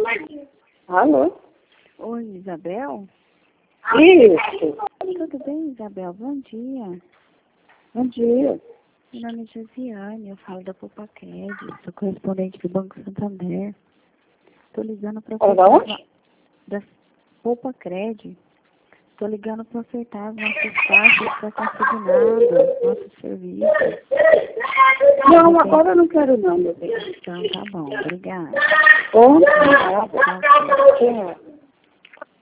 Alô? Oi, Isabel? Isso. Tudo bem, Isabel? Bom dia. Bom dia. Meu nome é Josiane, eu falo da Popacred, sou correspondente do Banco Santander. Estou ligando para Da onde? da Popacred. Estou ligando para ofertar as nossas taxas para consignado, nossos serviços. Não, agora eu não quero não, meu bem. Então, tá bom, obrigada. Obrigada. Tchau, tchau. Tchau.